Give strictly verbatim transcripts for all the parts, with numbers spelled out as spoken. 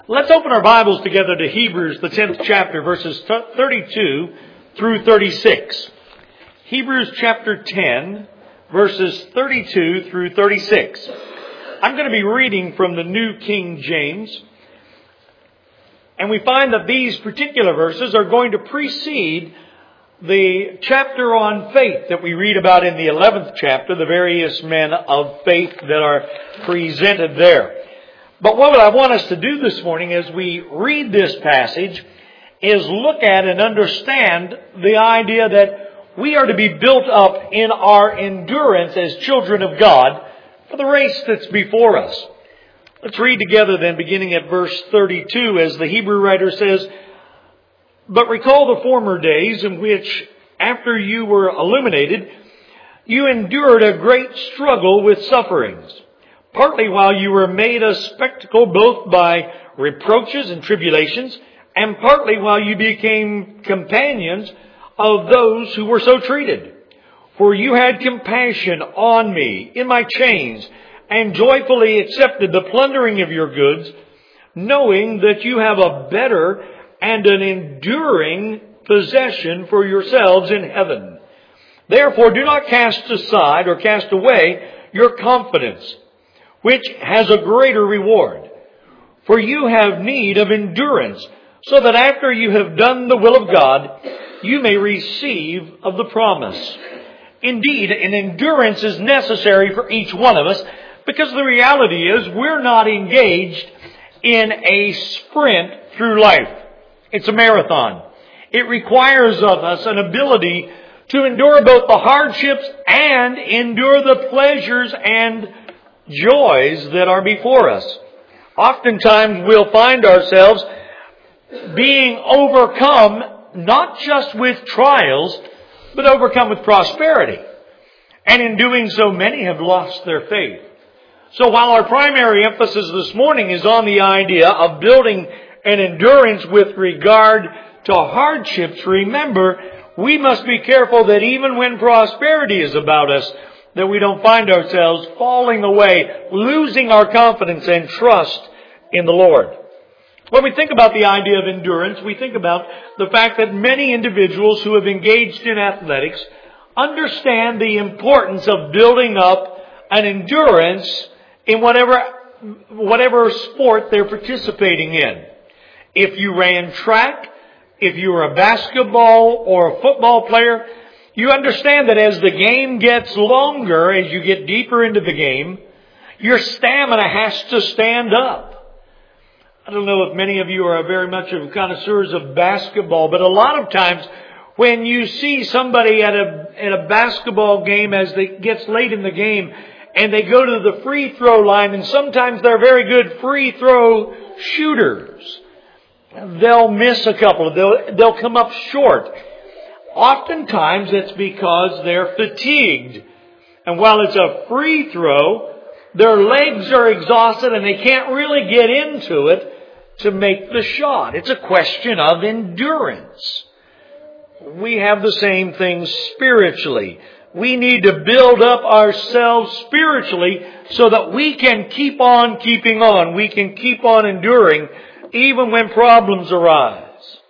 Let's open our Bibles together to Hebrews, the tenth chapter, verses thirty-two through thirty-six. Hebrews chapter ten, verses thirty-two through thirty-six. I'm going to be reading from the New King James. And we find that these particular verses are going to precede the chapter on faith that we read about in the eleventh chapter, the various men of faith that are presented there. But what I want us to do this morning as we read this passage is look at and understand the idea that we are to be built up in our endurance as children of God for the race that's before us. Let's read together then, beginning at verse thirty-two, as the Hebrew writer says, "But recall the former days in which, after you were illuminated, you endured a great struggle with sufferings, partly while you were made a spectacle both by reproaches and tribulations, and partly while you became companions of those who were so treated. For you had compassion on me in my chains, and joyfully accepted the plundering of your goods, knowing that you have a better and an enduring possession for yourselves in heaven. Therefore do not cast aside or cast away your confidence, which has a greater reward. For you have need of endurance, so that after you have done the will of God, you may receive of the promise. Indeed, an endurance is necessary for each one of us, because the reality is we're not engaged in a sprint through life. It's a marathon. It requires of us an ability to endure both the hardships and endure the pleasures and joys that are before us. Oftentimes we'll find ourselves being overcome not just with trials, but overcome with prosperity. And in doing so, many have lost their faith. So while our primary emphasis this morning is on the idea of building an endurance with regard to hardships, remember, we must be careful that even when prosperity is about us, that we don't find ourselves falling away, losing our confidence and trust in the Lord. When we think about the idea of endurance, we think about the fact that many individuals who have engaged in athletics understand the importance of building up an endurance in whatever whatever sport they're participating in. If you ran track, if you were a basketball or a football player, you understand that as the game gets longer, as you get deeper into the game, your stamina has to stand up. I don't know if many of you are very much of connoisseurs of basketball, but a lot of times when you see somebody at a at a basketball game as it gets late in the game and they go to the free throw line, and sometimes they're very good free throw shooters, they'll miss a couple. They'll, they'll come up short. Oftentimes it's because they're fatigued. And while it's a free throw, their legs are exhausted and they can't really get into it to make the shot. It's a question of endurance. We have the same thing spiritually. We need to build up ourselves spiritually so that we can keep on keeping on. We can keep on enduring even when problems arise.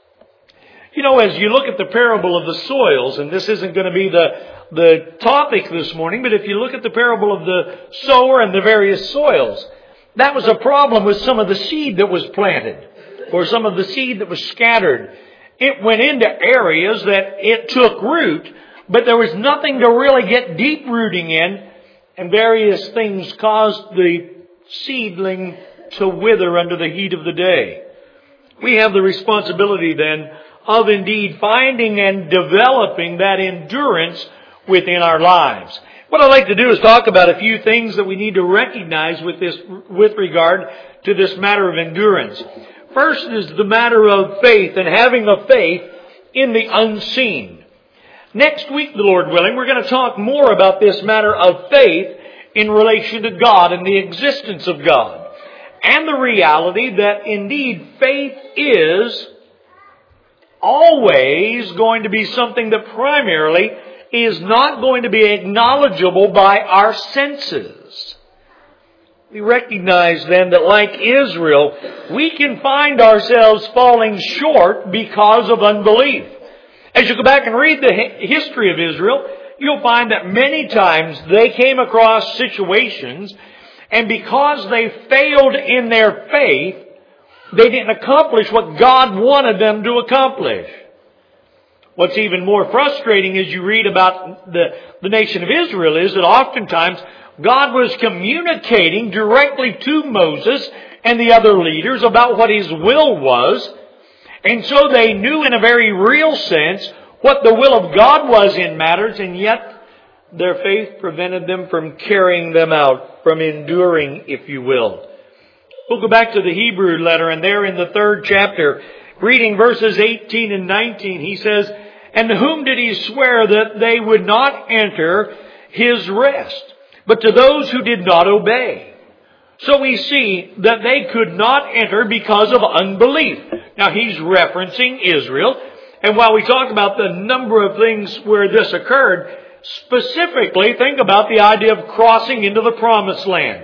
You know, as you look at the parable of the soils, and this isn't going to be the, the topic this morning, but if you look at the parable of the sower and the various soils, that was a problem with some of the seed that was planted, or some of the seed that was scattered. It went into areas that it took root, but there was nothing to really get deep rooting in, and various things caused the seedling to wither under the heat of the day. We have the responsibility then of indeed finding and developing that endurance within our lives. What I'd like to do is talk about a few things that we need to recognize with this, with regard to this matter of endurance. First is the matter of faith and having a faith in the unseen. Next week, the Lord willing, we're going to talk more about this matter of faith in relation to God and the existence of God. And the reality that indeed faith is always going to be something that primarily is not going to be acknowledgeable by our senses. We recognize then that like Israel, we can find ourselves falling short because of unbelief. As you go back and read the history of Israel, you'll find that many times they came across situations, and because they failed in their faith, they didn't accomplish what God wanted them to accomplish. What's even more frustrating as you read about the, the nation of Israel is that oftentimes God was communicating directly to Moses and the other leaders about what His will was. And so they knew in a very real sense what the will of God was in matters, and yet their faith prevented them from carrying them out, from enduring, if you will. We'll go back to the Hebrew letter, and there in the third chapter, reading verses eighteen and nineteen, he says, "And to whom did He swear that they would not enter His rest, but to those who did not obey?" So we see that they could not enter because of unbelief. Now he's referencing Israel. And while we talk about the number of things where this occurred, specifically think about the idea of crossing into the promised land.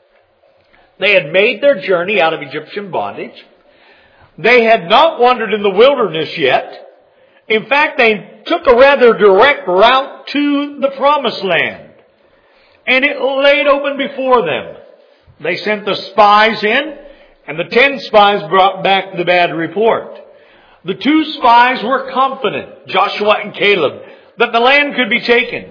They had made their journey out of Egyptian bondage. They had not wandered in the wilderness yet. In fact, they took a rather direct route to the promised land. And it laid open before them. They sent the spies in, and the ten spies brought back the bad report. The two spies were confident, Joshua and Caleb, that the land could be taken.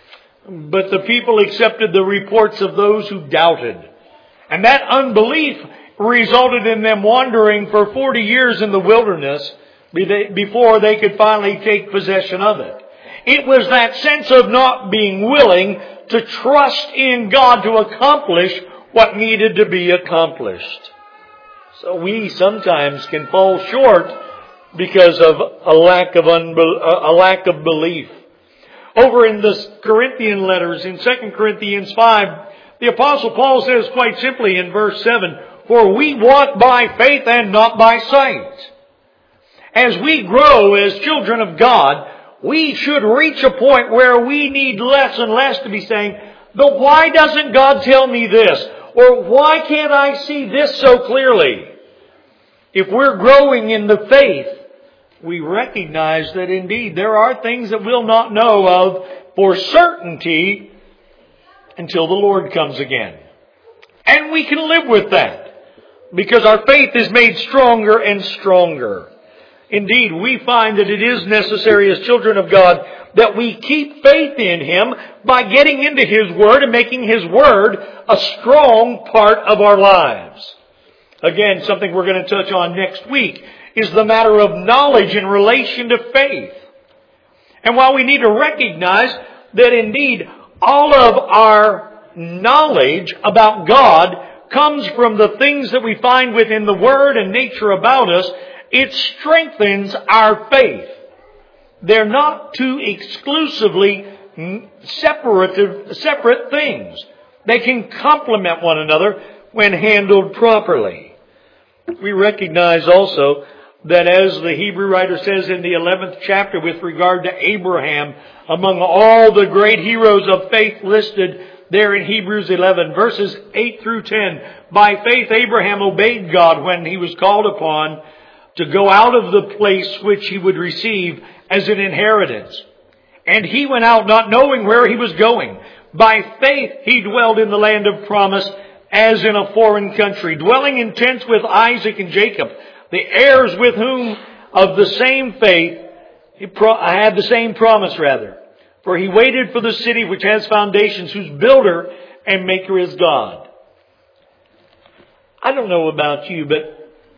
But the people accepted the reports of those who doubted. And that unbelief resulted in them wandering for forty years in the wilderness before they could finally take possession of it. It was that sense of not being willing to trust in God to accomplish what needed to be accomplished. So we sometimes can fall short because of a lack of unbel- a lack of belief. Over in the Corinthian letters, in Second Corinthians five, the Apostle Paul says quite simply in verse seven, "For we walk by faith and not by sight." As we grow as children of God, we should reach a point where we need less and less to be saying, "But why doesn't God tell me this?" Or "Why can't I see this so clearly?" If we're growing in the faith, we recognize that indeed there are things that we'll not know of for certainty until the Lord comes again. And we can live with that because our faith is made stronger and stronger. Indeed, we find that it is necessary as children of God that we keep faith in Him by getting into His Word and making His Word a strong part of our lives. Again, something we're going to touch on next week is the matter of knowledge in relation to faith. And while we need to recognize that indeed all of our knowledge about God comes from the things that we find within the Word and nature about us, it strengthens our faith. They're not two exclusively separative, separate things. They can complement one another when handled properly. We recognize also that as the Hebrew writer says in the eleventh chapter with regard to Abraham, among all the great heroes of faith listed there in Hebrews eleven, verses eight through ten, by faith Abraham obeyed God when he was called upon to go out of the place which he would receive as an inheritance. And he went out not knowing where he was going. By faith he dwelled in the land of promise as in a foreign country, dwelling in tents with Isaac and Jacob, the heirs with whom of the same faith he pro- had the same promise rather. For he waited for the city which has foundations, whose builder and maker is God. I don't know about you, but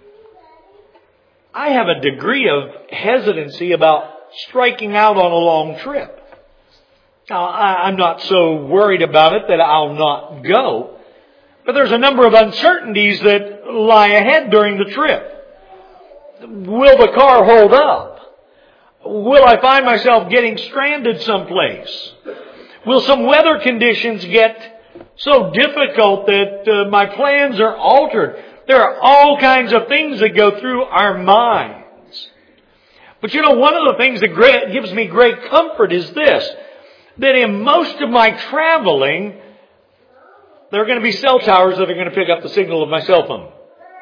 I have a degree of hesitancy about striking out on a long trip. Now, I'm not so worried about it that I'll not go. But there's a number of uncertainties that lie ahead during the trip. Will the car hold up? Will I find myself getting stranded someplace? Will some weather conditions get so difficult that uh, my plans are altered? There are all kinds of things that go through our minds. But you know, one of the things that great, gives me great comfort is this, that in most of my traveling, there are going to be cell towers that are going to pick up the signal of my cell phone.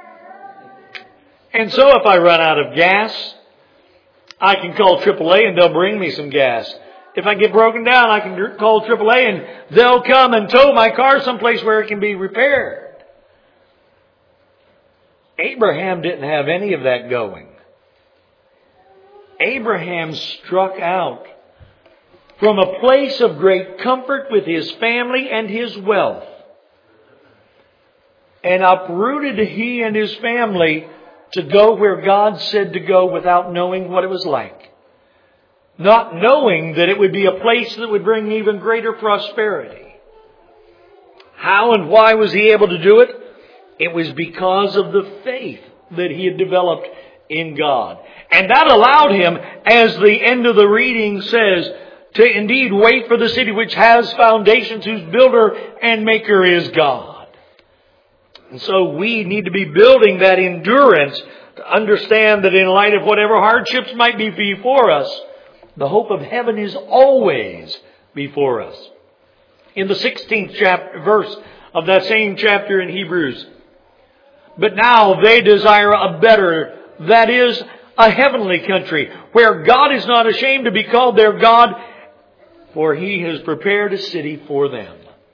And so if I run out of gas, I can call triple A and they'll bring me some gas. If I get broken down, I can call triple A and they'll come and tow my car someplace where it can be repaired. Abraham didn't have any of that going. Abraham struck out from a place of great comfort with his family and his wealth, and uprooted he and his family to go where God said to go without knowing what it was like. Not knowing that it would be a place that would bring even greater prosperity. How and why was he able to do it? It was because of the faith that he had developed in God. And that allowed him, as the end of the reading says, to indeed wait for the city which has foundations, whose builder and maker is God. And so we need to be building that endurance to understand that in light of whatever hardships might be before us, the hope of heaven is always before us. In the sixteenth chapter, verse of that same chapter in Hebrews, but now they desire a better, that is, a heavenly country, where God is not ashamed to be called their God, for He has prepared a city for them.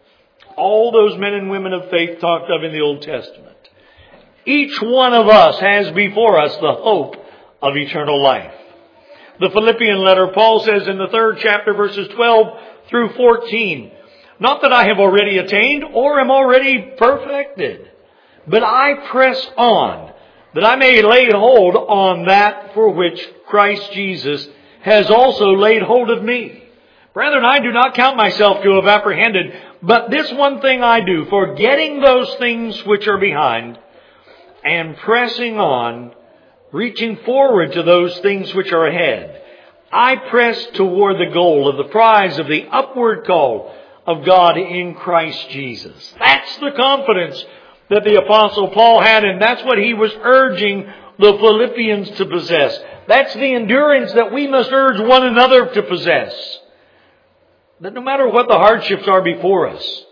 All those men and women of faith talked of in the Old Testament. Each one of us has before us the hope of eternal life. The Philippian letter, Paul says in the third chapter, verses twelve through fourteen, not that I have already attained or am already perfected, but I press on, that I may lay hold on that for which Christ Jesus has also laid hold of me. Brethren, I do not count myself to have apprehended, but this one thing I do, forgetting those things which are behind, and pressing on, reaching forward to those things which are ahead, I press toward the goal of the prize of the upward call of God in Christ Jesus. That's the confidence that the Apostle Paul had, and that's what he was urging the Philippians to possess. That's the endurance that we must urge one another to possess. That no matter what the hardships are before us,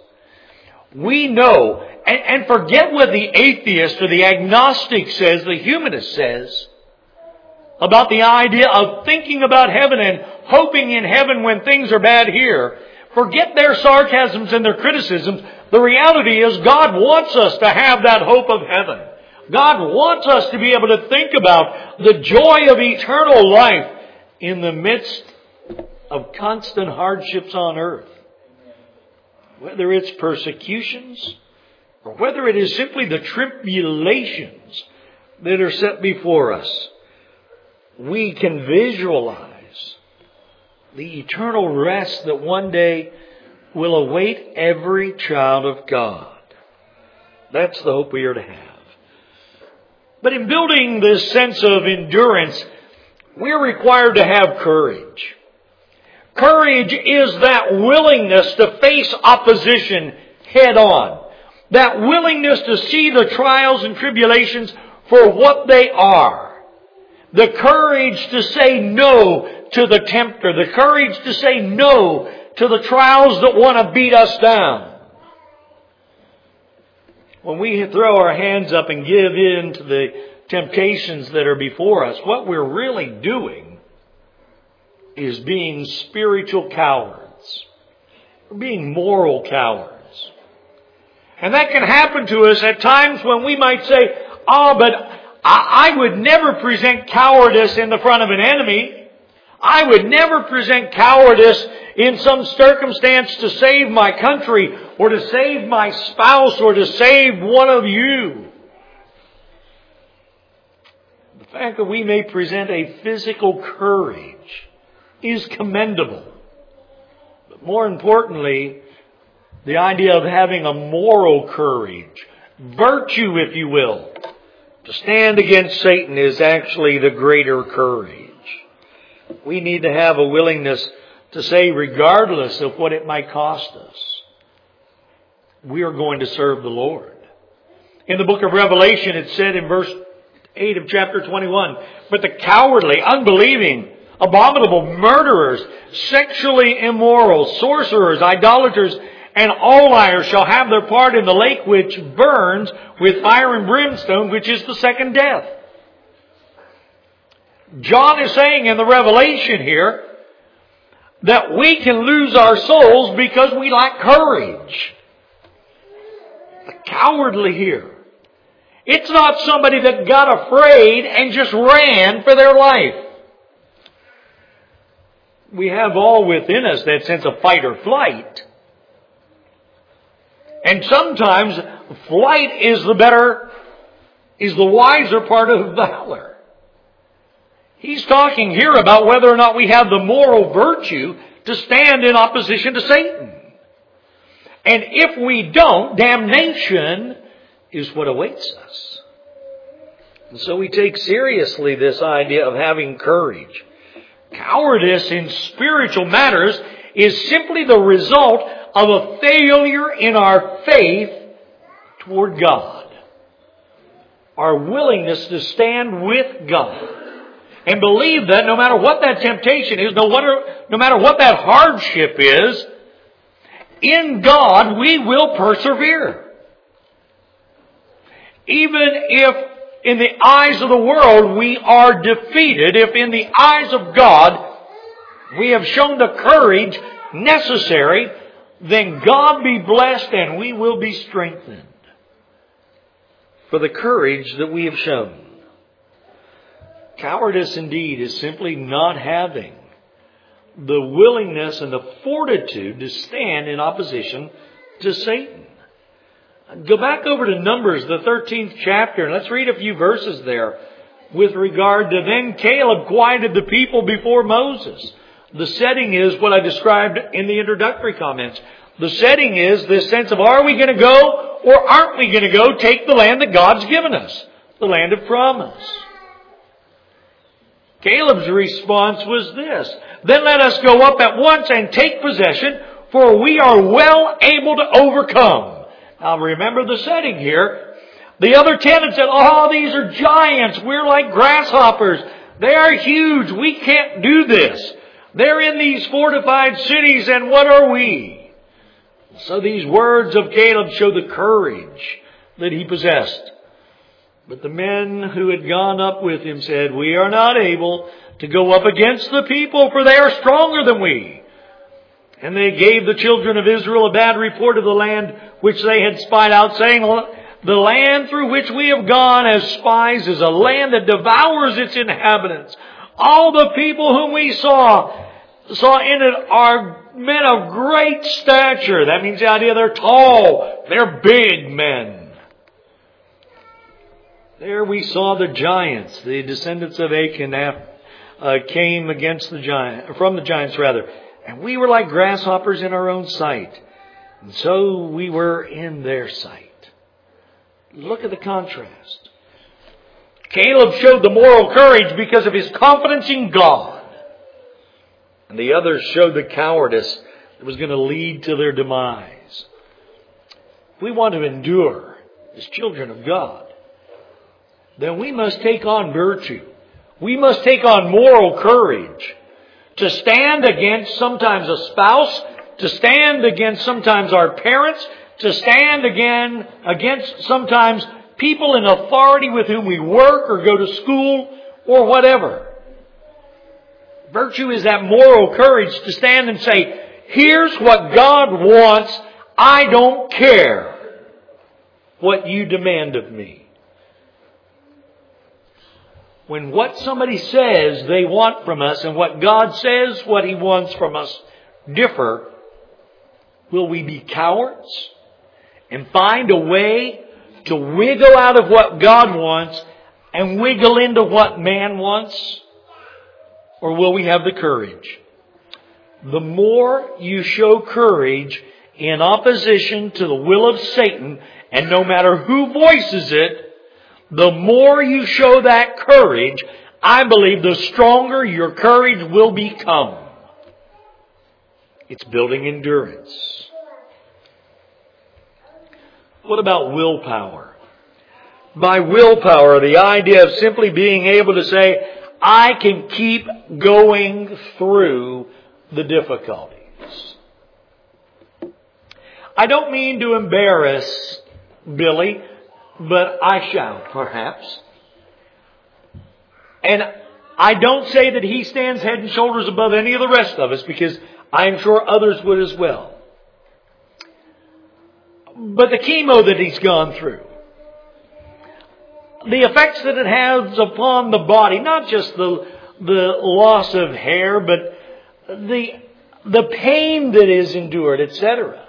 we know, and, and forget what the atheist or the agnostic says, the humanist says, about the idea of thinking about heaven and hoping in heaven when things are bad here. Forget their sarcasms and their criticisms. The reality is God wants us to have that hope of heaven. God wants us to be able to think about the joy of eternal life in the midst of constant hardships on earth. Whether it's persecutions or whether it is simply the tribulations that are set before us, we can visualize the eternal rest that one day will await every child of God. That's the hope we are to have. But in building this sense of endurance, we're required to have courage. Courage is that willingness to face opposition head on. That willingness to see the trials and tribulations for what they are. The courage to say no to the tempter. The courage to say no to the trials that want to beat us down. When we throw our hands up and give in to the temptations that are before us, what we're really doing is being spiritual cowards. We're being moral cowards. And that can happen to us at times when we might say, oh, but I, I would never present cowardice in the front of an enemy. I would never present cowardice in some circumstance to save my country or to save my spouse or to save one of you. The fact that we may present a physical courage is commendable. But more importantly, the idea of having a moral courage, virtue if you will, to stand against Satan is actually the greater courage. We need to have a willingness to say, regardless of what it might cost us, we are going to serve the Lord. In the book of Revelation, it said in verse eight of chapter twenty-one, but the cowardly, unbelieving, abominable, murderers, sexually immoral, sorcerers, idolaters, And all liars shall have their part in the lake which burns with fire and brimstone, which is the second death. John is saying in the Revelation here that we can lose our souls because we lack courage. The cowardly here. It's not somebody that got afraid and just ran for their life. We have all within us that sense of fight or flight. And sometimes flight is the better, is the wiser part of valor. He's talking here about whether or not we have the moral virtue to stand in opposition to Satan. And if we don't, damnation is what awaits us. And so we take seriously this idea of having courage. Cowardice in spiritual matters is simply the result of a failure in our faith toward God. Our willingness to stand with God. And believe that no matter what that temptation is, no matter, no matter what that hardship is, in God we will persevere. Even if in the eyes of the world we are defeated, if in the eyes of God we have shown the courage necessary, then God be blessed and we will be strengthened for the courage that we have shown. Cowardice indeed is simply not having the willingness and the fortitude to stand in opposition to Satan. Go back over to Numbers, the thirteenth chapter, and let's read a few verses there with regard to then Caleb quieted the people before Moses. The setting is what I described in the introductory comments. The setting is this sense of, are we going to go or aren't we going to go take the land that God's given us? The land of promise. Caleb's response was this: then let us go up at once and take possession, for we are well able to overcome. Now remember the setting here. The other ten had said, oh, these are giants. We're like grasshoppers. They are huge. We can't do this. They're in these fortified cities, and what are we? So these words of Caleb show the courage that he possessed. But the men who had gone up with him said, we are not able to go up against the people, for they are stronger than we. And they gave the children of Israel a bad report of the land which they had spied out, saying, the land through which we have gone as spies is a land that devours its inhabitants. All the people whom we saw, saw in it are men of great stature. That means the idea they're tall, they're big men. There we saw the giants, the descendants of Achan uh, came against the giant, from the giants rather. And we were like grasshoppers in our own sight. And so we were in their sight. Look at the contrast. Caleb showed the moral courage because of his confidence in God. And the others showed the cowardice that was going to lead to their demise. If we want to endure as children of God, then we must take on virtue. We must take on moral courage to stand against sometimes a spouse, to stand against sometimes our parents, to stand again against sometimes people in authority with whom we work or go to school or whatever. Virtue is that moral courage to stand and say, here's what God wants. I don't care what you demand of me. When what somebody says they want from us and what God says what He wants from us differ, will we be cowards and find a way to wiggle out of what God wants and wiggle into what man wants? Or will we have the courage? The more you show courage in opposition to the will of Satan, and no matter who voices it, the more you show that courage, I believe the stronger your courage will become. It's building endurance. What about willpower? By willpower, the idea of simply being able to say, I can keep going through the difficulties. I don't mean to embarrass Billy, but I shall, perhaps. And I don't say that he stands head and shoulders above any of the rest of us, because I am sure others would as well. But the chemo that he's gone through, the effects that it has upon the body, not just the the loss of hair, but the the pain that is endured, et cetera.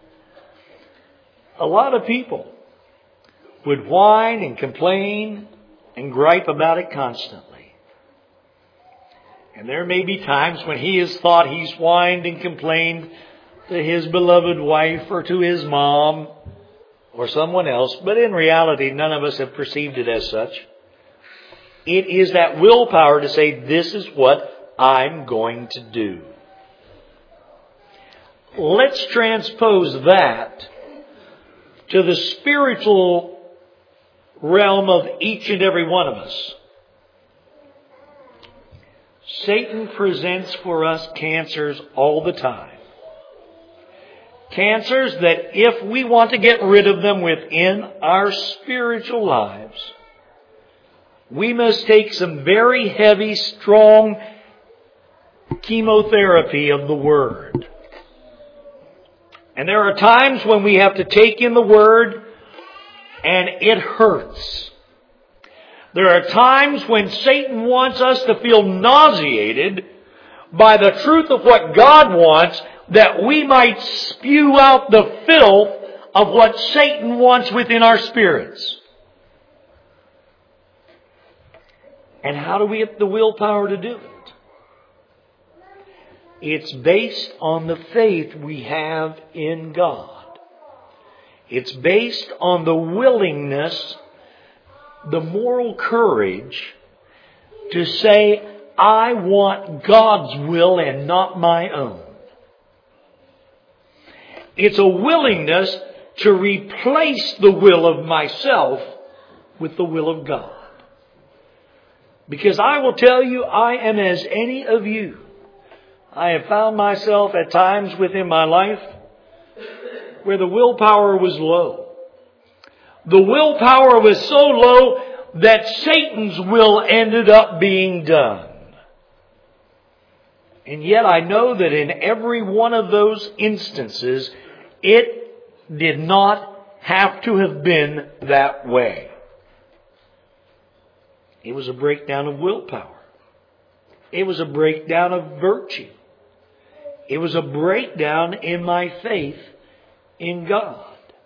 A lot of people would whine and complain and gripe about it constantly. And there may be times when he has thought he's whined and complained to his beloved wife or to his mom or someone else, but in reality, none of us have perceived it as such. It is that willpower to say, this is what I'm going to do. Let's transpose that to the spiritual realm of each and every one of us. Satan presents for us cancers all the time. Cancers that if we want to get rid of them within our spiritual lives, we must take some very heavy, strong chemotherapy of the Word. And there are times when we have to take in the Word and it hurts. There are times when Satan wants us to feel nauseated by the truth of what God wants, that we might spew out the filth of what Satan wants within our spirits. And how do we get the willpower to do it? It's based on the faith we have in God. It's based on the willingness, the moral courage to say, I want God's will and not my own. It's a willingness to replace the will of myself with the will of God. Because I will tell you, I am as any of you. I have found myself at times within my life where the willpower was low. The willpower was so low that Satan's will ended up being done. And yet I know that in every one of those instances, it did not have to have been that way. It was a breakdown of willpower. It was a breakdown of virtue. It was a breakdown in my faith in God.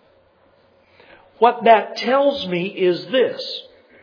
What that tells me is this.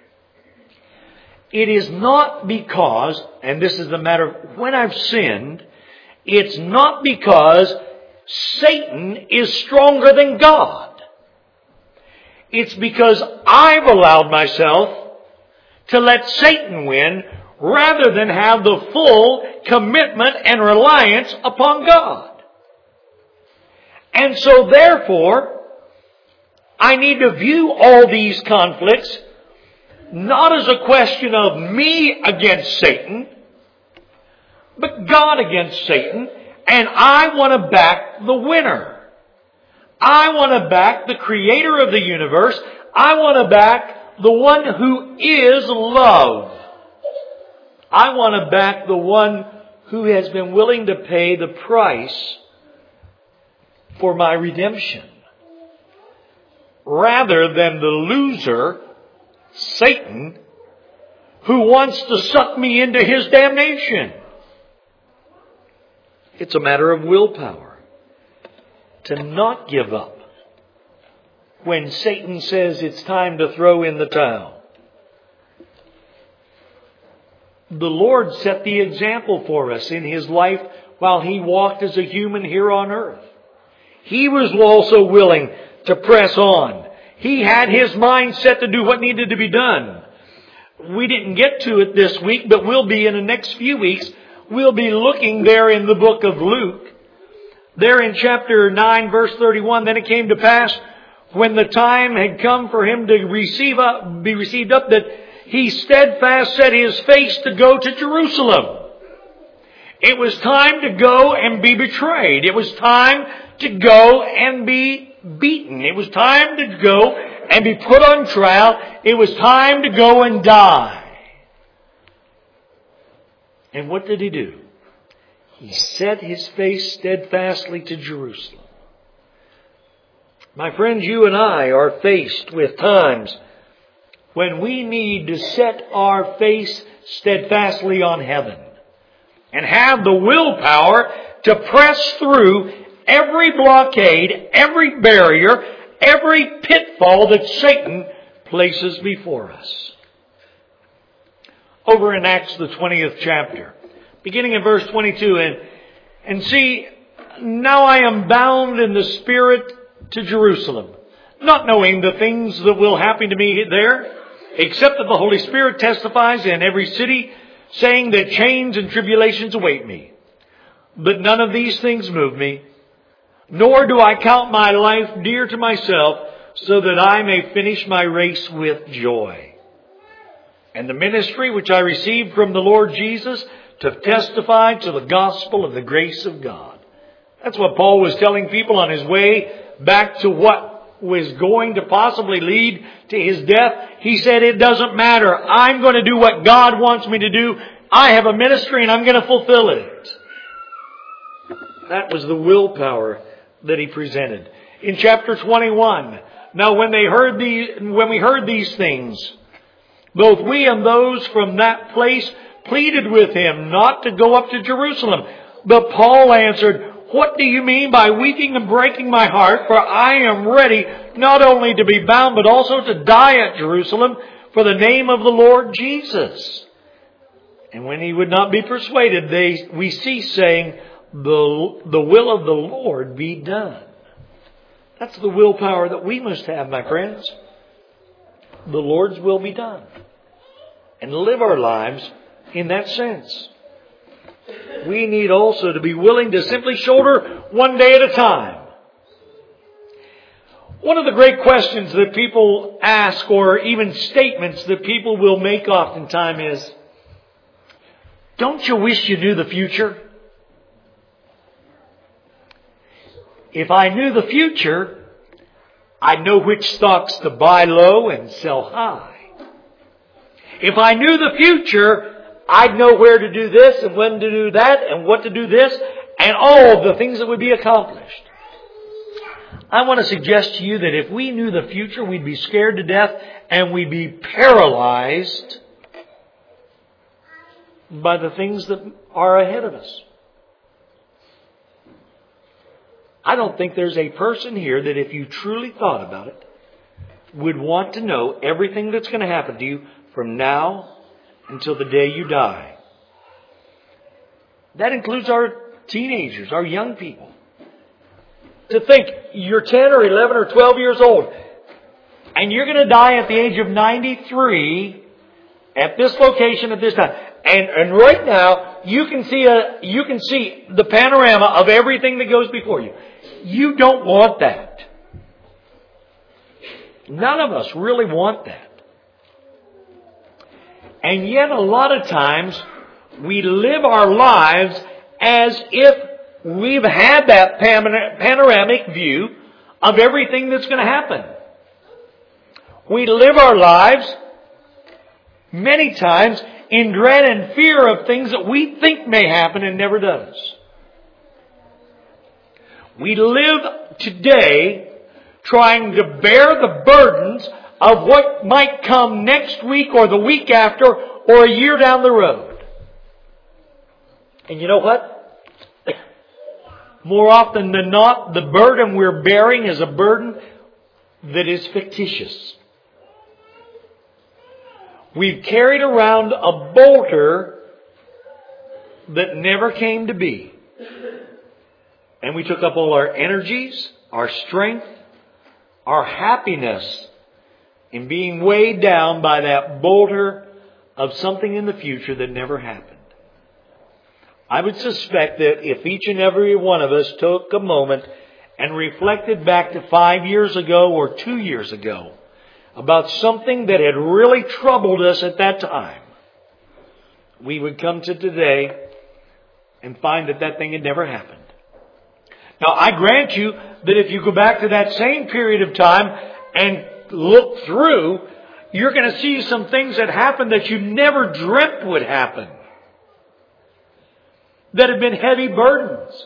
It is not because, and this is the matter of when I've sinned, it's not because Satan is stronger than God. It's because I've allowed myself to let Satan win rather than have the full commitment and reliance upon God. And so therefore, I need to view all these conflicts not as a question of me against Satan, but God against Satan, and I want to back the winner. I want to back the creator of the universe. I want to back the one who is love. I want to back the one who has been willing to pay the price for my redemption, rather than the loser, Satan, who wants to suck me into his damnation. It's a matter of willpower to not give up when Satan says it's time to throw in the towel. The Lord set the example for us in His life while He walked as a human here on earth. He was also willing to press on. He had His mind set to do what needed to be done. We didn't get to it this week, but we'll be in the next few weeks. We'll be looking there in the book of Luke. There in chapter nine, verse thirty-one, then it came to pass when the time had come for Him to receive up, be received up, that He steadfast set His face to go to Jerusalem. It was time to go and be betrayed. It was time to go and be beaten. It was time to go and be put on trial. It was time to go and die. And what did he do? He set his face steadfastly to Jerusalem. My friends, you and I are faced with times when we need to set our face steadfastly on heaven and have the willpower to press through every blockade, every barrier, every pitfall that Satan places before us. Over in Acts, the twentieth chapter, beginning in verse twenty-two, and, and see, now I am bound in the Spirit to Jerusalem, not knowing the things that will happen to me there, except that the Holy Spirit testifies in every city, saying that chains and tribulations await me. But none of these things move me, nor do I count my life dear to myself, so that I may finish my race with joy. And the ministry which I received from the Lord Jesus to testify to the gospel of the grace of God. That's what Paul was telling people on his way back to what was going to possibly lead to his death. He said, it doesn't matter. I'm going to do what God wants me to do. I have a ministry and I'm going to fulfill it. That was the willpower that he presented. In chapter twenty-one, now when they heard these, when we heard these things, both we and those from that place pleaded with him not to go up to Jerusalem. But Paul answered, what do you mean by weeping and breaking my heart? For I am ready not only to be bound, but also to die at Jerusalem for the name of the Lord Jesus. And when he would not be persuaded, they, we cease saying, the, the will of the Lord be done. That's the willpower that we must have, my friends. The Lord's will be done. And live our lives in that sense. We need also to be willing to simply shoulder one day at a time. One of the great questions that people ask, or even statements that people will make oftentimes is, don't you wish you knew the future? If I knew the future, I'd know which stocks to buy low and sell high. If I knew the future, I'd know where to do this and when to do that and what to do this and all of the things that would be accomplished. I want to suggest to you that if we knew the future, we'd be scared to death and we'd be paralyzed by the things that are ahead of us. I don't think there's a person here that if you truly thought about it, would want to know everything that's going to happen to you from now until the day you die. That includes our teenagers, our young people. To think you're ten or eleven or twelve years old and you're going to die at the age of ninety-three at this location at this time. And, and right now you can see a, you can see the panorama of everything that goes before you. You don't want that. None of us really want that. And yet a lot of times we live our lives as if we've had that panoramic view of everything that's going to happen. We live our lives many times in dread and fear of things that we think may happen and never does. We live today trying to bear the burdens of what might come next week or the week after or a year down the road. And you know what? More often than not, the burden we're bearing is a burden that is fictitious. We've carried around a boulder that never came to be. And we took up all our energies, our strength, our happiness in being weighed down by that boulder of something in the future that never happened. I would suspect that if each and every one of us took a moment and reflected back to five years ago or two years ago about something that had really troubled us at that time, we would come to today and find that that thing had never happened. Now, I grant you that if you go back to that same period of time and look through, you're going to see some things that happen that you never dreamt would happen. That have been heavy burdens.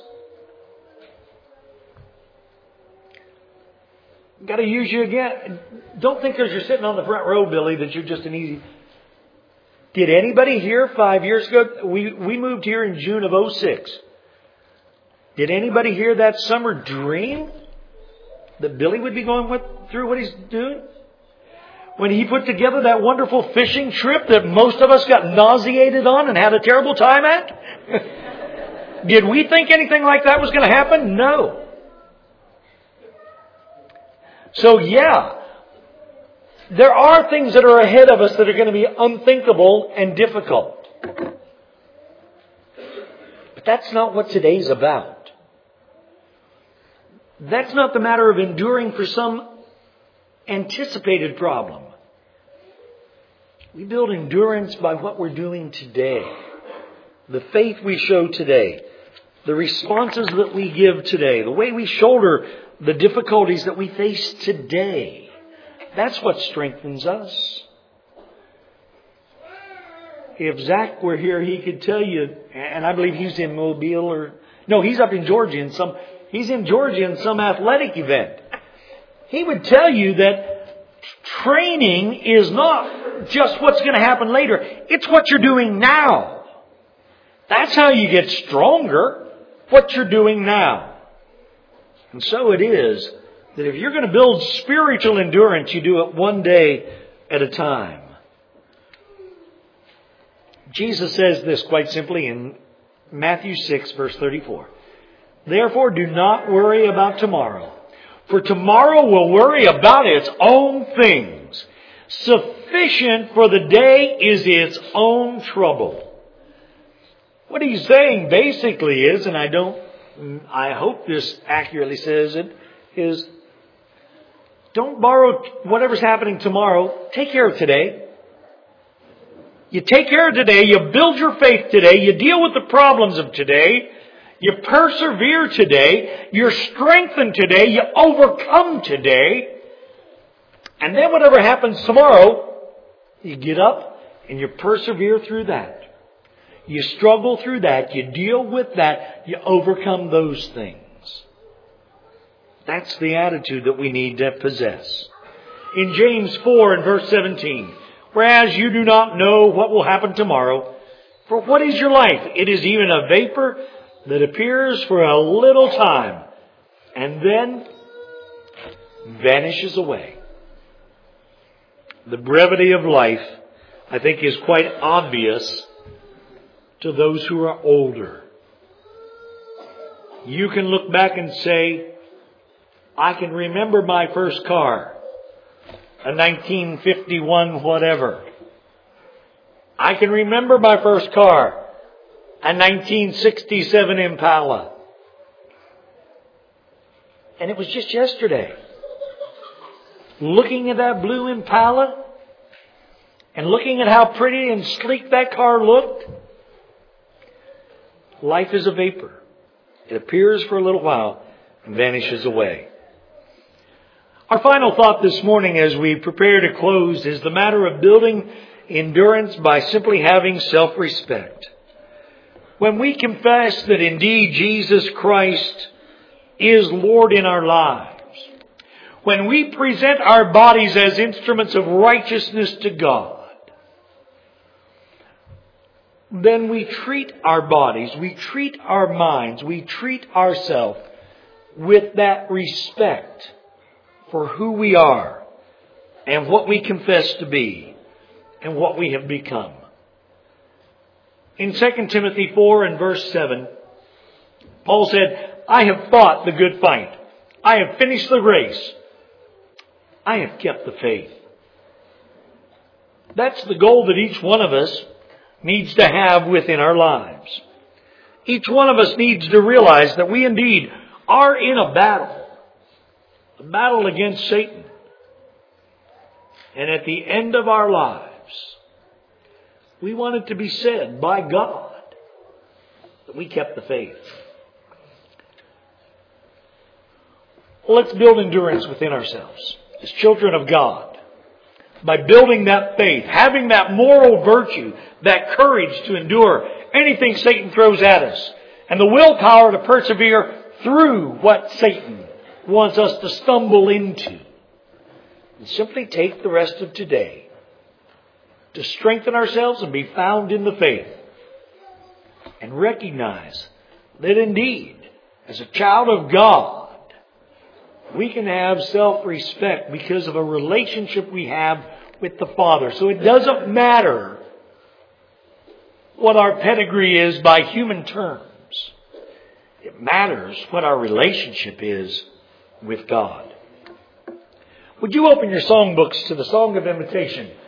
Got to use you again. Don't think because you're sitting on the front row, Billy, that you're just an easy... Did anybody here five years ago? We, we moved here in June of oh six. Did anybody here that summer dream that Billy would be going with, through what he's doing? When he put together that wonderful fishing trip that most of us got nauseated on and had a terrible time at? Did we think anything like that was going to happen? No. So yeah, there are things that are ahead of us that are going to be unthinkable and difficult. But that's not what today's about. That's not the matter of enduring for some anticipated problem. We build endurance by what we're doing today. The faith we show today. The responses that we give today. The way we shoulder the difficulties that we face today. That's what strengthens us. If Zach were here, he could tell you, and I believe he's in Mobile or, no, he's up in Georgia in some, he's in Georgia in some athletic event. He would tell you that training is not just what's going to happen later. It's what you're doing now. That's how you get stronger. What you're doing now. And so it is that if you're going to build spiritual endurance, you do it one day at a time. Jesus says this quite simply in Matthew six, verse thirty-four. Therefore, do not worry about tomorrow, for tomorrow will worry about its own things. Sufficient for the day is its own trouble. What he's saying basically is, and I don't I hope this accurately says it, is don't borrow whatever's happening tomorrow. Take care of today. You take care of today. You build your faith today. You deal with the problems of today. You persevere today. You're strengthened today. You overcome today. And then whatever happens tomorrow, you get up and you persevere through that. You struggle through that. You deal with that. You overcome those things. That's the attitude that we need to possess. In James four and verse seventeen, whereas you do not know what will happen tomorrow, for what is your life? It is even a vapor that appears for a little time and then vanishes away. The brevity of life, I think, is quite obvious to those who are older. You can look back and say, I can remember my first car, a nineteen fifty-one whatever. I can remember my first car, a nineteen sixty-seven Impala. And it was just yesterday. Looking at that blue Impala and looking at how pretty and sleek that car looked. Life is a vapor. It appears for a little while and vanishes away. Our final thought this morning as we prepare to close is the matter of building endurance by simply having self-respect. When we confess that indeed Jesus Christ is Lord in our lives, when we present our bodies as instruments of righteousness to God, then we treat our bodies, we treat our minds, we treat ourselves with that respect for who we are and what we confess to be and what we have become. In Second Timothy four and verse seven, Paul said, I have fought the good fight. I have finished the race. I have kept the faith. That's the goal that each one of us needs to have within our lives. Each one of us needs to realize that we indeed are in a battle. A battle against Satan. And at the end of our lives, we want it to be said by God that we kept the faith. Let's build endurance within ourselves as children of God by building that faith, having that moral virtue, that courage to endure anything Satan throws at us, and the willpower to persevere through what Satan wants us to stumble into. And simply take the rest of today to strengthen ourselves and be found in the faith, and recognize that indeed, as a child of God, we can have self-respect because of a relationship we have with the Father. So it doesn't matter what our pedigree is by human terms. It matters what our relationship is with God. Would you open your songbooks to the Song of Invitation?